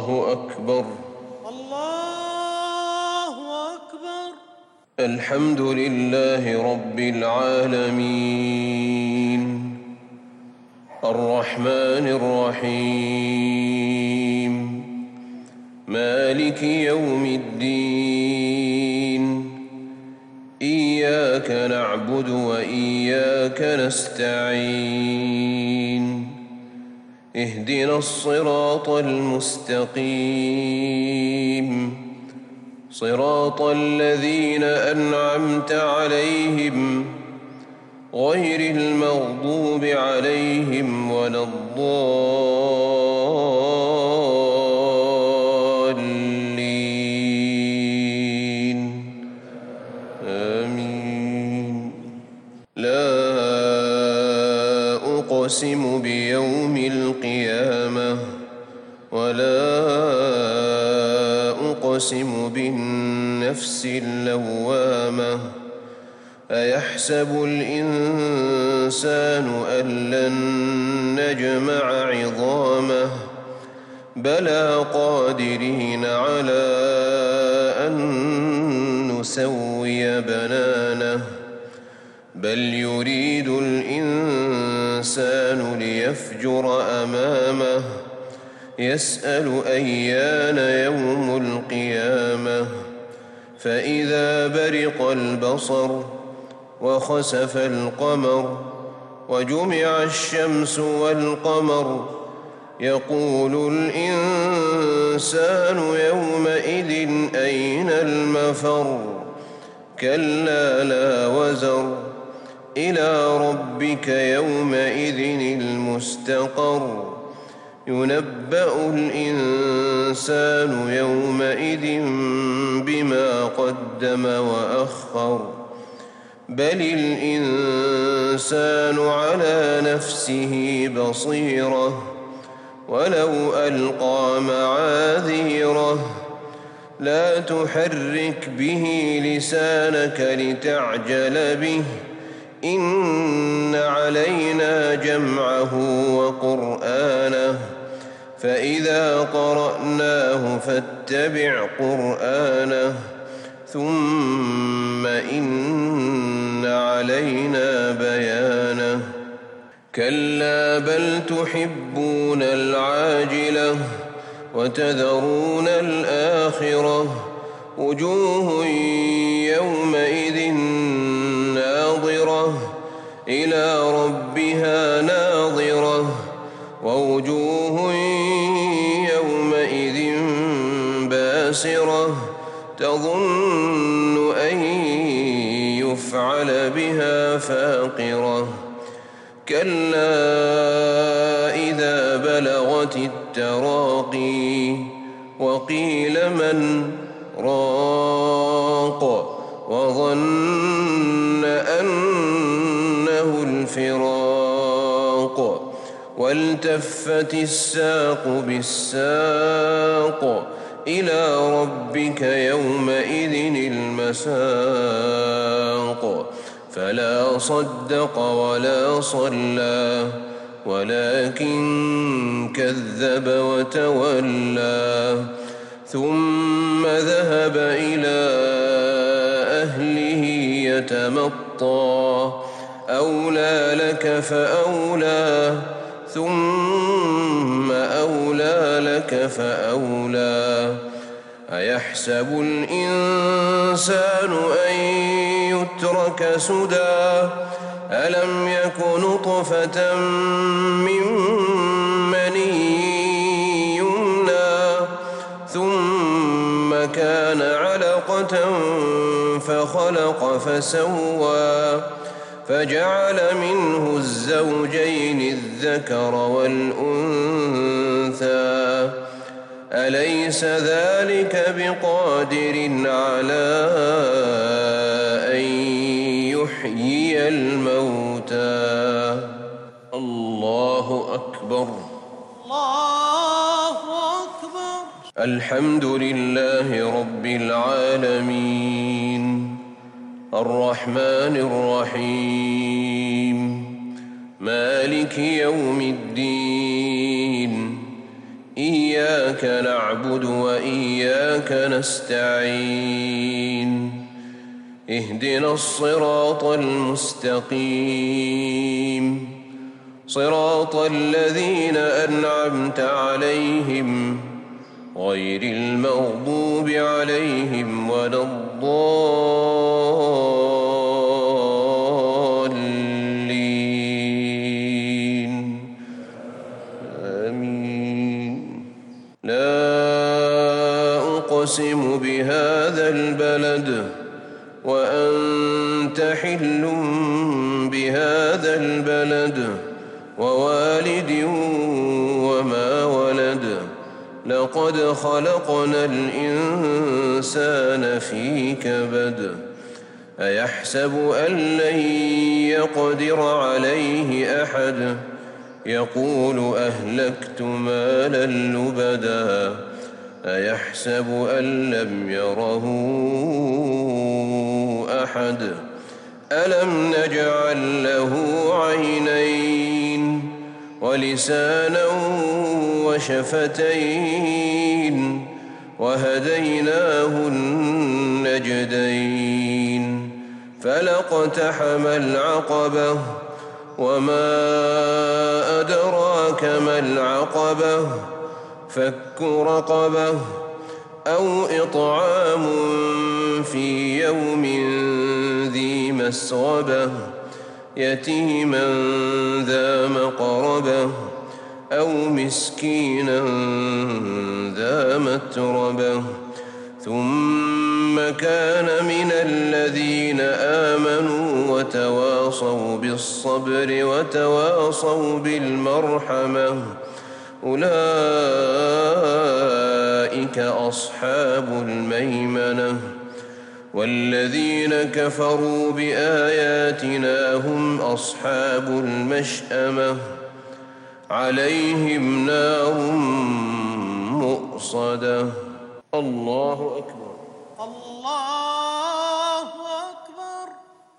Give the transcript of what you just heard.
الله أكبر. الله أكبر. الحمد لله رب العالمين الرحمن الرحيم مالك يوم الدين إياك نعبد وإياك نستعين اهدنا الصراط المستقيم صراط الذين أنعمت عليهم غير المغضوب عليهم ولا الضالين آمين. لا أقسم بيوم القيامة ولا أقسم بالنفس اللوامة أيحسب الإنسان أن لن نجمع عظامه بلى قادرين على أن نسوي بنانه بل يريد الإنسان ليفجر أمامه يسأل أيان يوم القيامة فإذا برق البصر وخسف القمر وجمع الشمس والقمر يقول الإنسان يومئذ أين المفر كلا لا وزر إلى ربك يومئذ المستقر ينبأ الإنسان يومئذ بما قدم وأخر بل الإنسان على نفسه بصيرة ولو ألقى معاذيره لا تحرك به لسانك لتعجل به إن علينا جمعه وقرآنه فإذا قرأناه فاتبع قرآنه ثم إن علينا بيانه كلا بل تحبون العاجلة وتذرون الآخرة وجوه يومئذ ناظرة إلى ربها ناظرة ووجوه يومئذ باسرة تظن أن يفعل بها فاقرة كلا إذا بلغت التراقي وقيل من راق وظن أنه الفراق والتفت الساق بالساق إلى ربك يومئذ المساق فلا صدق ولا صلى ولكن كذب وتولى ثم ذهب إلى أهله يتمطى أولى لك فأولى ثم أولى لك فأولى أيحسب الإنسان أن يترك سدى ألم يك نطفة من مني يمنى ثم كان علقة فخلق فسوى فجعل منه الزوجين الذكر والأنثى أليس ذلك بقادر على أن يحيي الموتى الله أكبر. الله أكبر. الحمد لله رب العالمين الرحمن الرحيم مالك يوم الدين إياك إياك نعبد وإياك نستعين اهدنا الصراط المستقيم صراط الذين أنعمت عليهم غير المغضوب عليهم ولا الضالين آمين. لا أقسم بهذا البلد وأنت حل بهذا البلد ووالد وما ولد لقد خلقنا الإنسان في كبد أيحسب أن لن يقدر عليه أحد يقول أهلكت مالا لبدا أيحسب أن لم يره أحد ألم نجعل له عينين ولسانا وشفتين وهديناه النجدين فلاقتحم العقبة وما أدراك ما العقبة فك رقبة أو إطعام في يوم ذي مسغبة يتيما ذا مقربة أو مسكينا ذا متربة ثم كان من الذين آمنوا وتواصوا بالصبر وتواصوا بالمرحمة أولئك أصحاب الميمنة والذين كفروا بآياتنا هم أصحاب المشأمة عليهم نار مؤصدة. الله أكبر. الله